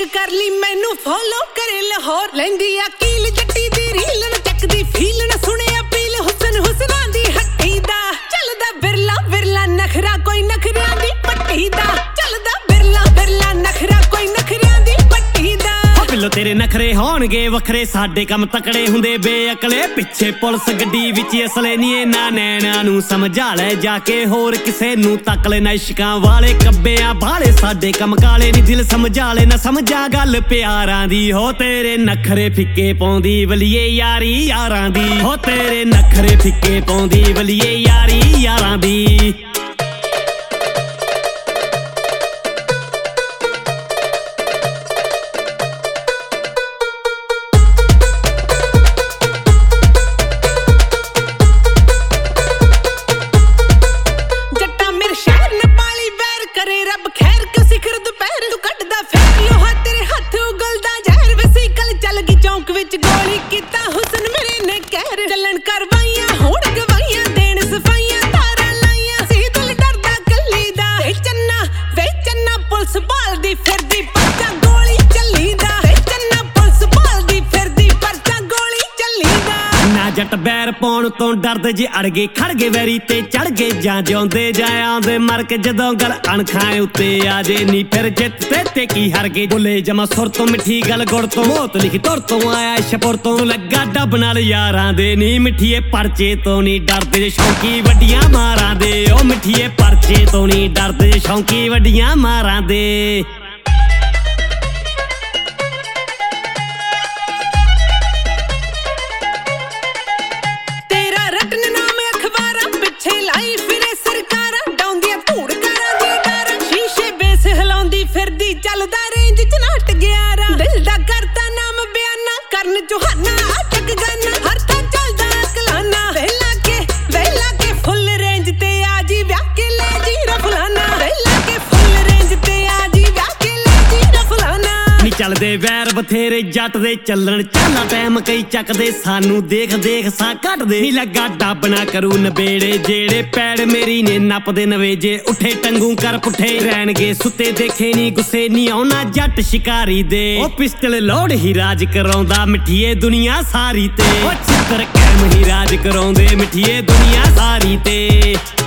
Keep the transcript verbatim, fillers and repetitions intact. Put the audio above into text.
Check कर ली मैनू follow करे लाहौर लैंदी आ कील जट्टी दी रील न चकदी फील न सुने अपील हुसन हुसना दी हट्टी दा चलदा बिरला बिरला नखरा कोई नखरियां दी पट्टी दा चलदा बिरला बिरला नखरा कोई नखरियां दी पट्टी दा बिल्लो तेरे नखरे होणगे वखरे साडे कम तकड़े हुंदे बेअकले पिछे पुलिस गड्डी विच असले नी ना नैना नू समझा ले जाके होर किसे नू तक ले ना इश्कां वाले कब्बेआं भाले साडे कम काले नी दिल समझा ले ना समझा गल प्यारां दी हो तेरे नखरे फिक्के पौंदी वलिए यारी यारां दी हो तेरे नखरे फिक्के पौंदी वलिए यारी यारां दी जट बैर पाउण तो डरदे जे अड़ गए खड़ गए वैरी ते चढ़ गए जां जिउंदे जां आंदे मर के जदों गल अणखाए उत्ते आ जे नी फिर जित ते ते की हर गए बोले जमा सुर तो मिठी गल गुड़ तो मौत लिखी तुर तो आया शपुर तो लगा डब नाल यारां दे नी मिठिए परचे तो नी डरदे जे शौकी वड्डियां मारां दे ओ मिठिए परचे तो नी डरदे जे शौकी वड्डियां मारां दे चलदा रेंज च नट ग्यारा दिल दा करता नाम बयाना करन चौहाना अटक जाना हर थां चलदा कलाना वेला के वेला के फुल रेंज ते आजी ब्याह के ले जी रफलाना वेला के फुल रेंज ते आजी ब्याह के ले जी रफलाना नी चलदे वैर बथेरे जट दे चलण चाला टाइम कई चकदे सानू देख देख सा घटदे नी लगा डब ना करू नबेड़े जेड़े पैड़ मेरी ने नपदे नवेजे उठे टंगू कर पुठे रहणगे सुते देखे नी गुस्से नी आउना जट शिकारी दे ओ पिस्टल लोड ही राज कराउंदा मिठिए दुनिया सारी ते ओ चित्र कैम ही राज कराउंदे मिठिए दुनिया सारी ते।